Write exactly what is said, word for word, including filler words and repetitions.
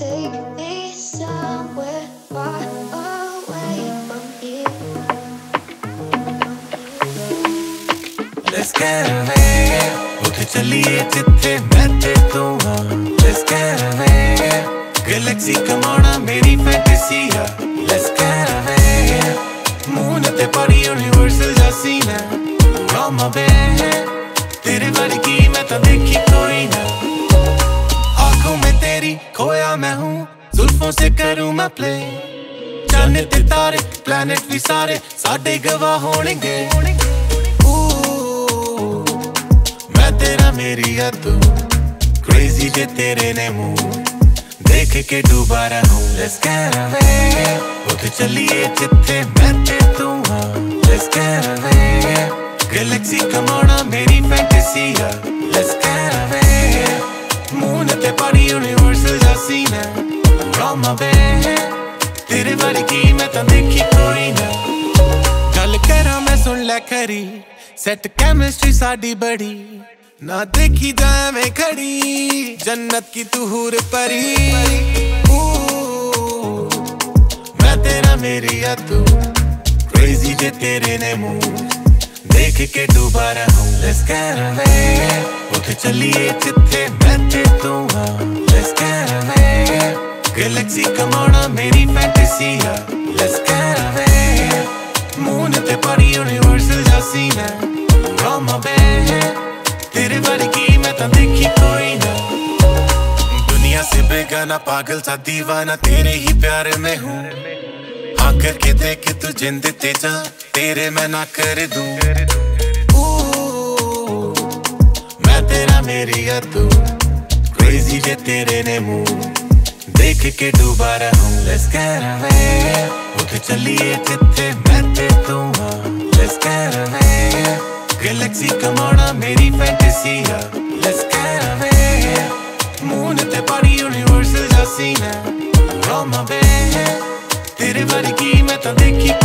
Take me somewhere far away from here. Let's get away. उठ चलिए जिथे मैं ते तू हाँ. Let's get away. Galaxy कमाना मेरी fantasy है. Let's get away. Moon ते पड़ी universal जा scene है. You're my babe. तेरे वर्गी मैं तो देखी कोई ना. आँखों में तेरी खोया मैं हूँ. जुल्फों से करूँ मैं play. जाने ते तारे planet भी सारे साडे गवाह होंगे. तेरा मेरी है तू crazy जे तेरे ने मुँह देख के डूबा रहूं. Let's get away. उठ चलिए जिथे मैं ते तू हाँ. Let's get away. Galaxy कमाना मेरी fantasy है. Let's get away. Moon ते पड़ी universal जा scene है. You're my babe. तेरे वर्गी मैं तो देखी कोई ना. गल करा मैं सुन ले खरी. Set chemistry साडी बड़ी ना देखी जाए मैं खड़ी. जन्नत की तू हूर परी. मैं तेरा मेरी है तू crazy जे तेरे ने मुँह देख के डूबा रहूं. Let's get away. उठ चलिए जिथे मैं ते तू हाँ. Let's get away. Galaxy कमाना मेरी fantasy है. Let's get away. Moon ते पड़ी universal जा scene है. You're my babe. तेरे वर्गी मैं तो देखी कोई ना. दुनिया से बेगाना पागल सा दीवाना तेरे ही प्यार में हूँ. हाँ करके देख तू जिंद ते जा तेरे मैं ना कर दूँ. मैं तेरा मेरी है तू crazy जे तेरे ने मुँह देख के डूबा रहूं. Let's get away. उठ चलिए जिथे मैं ते तू हाँ. Let's get away. Galaxy कमाना मेरी fantasy है. Let's get away. Moon ते पड़ी universal जा scene है. You're my babe. तेरे वर्गी मैं तो देखी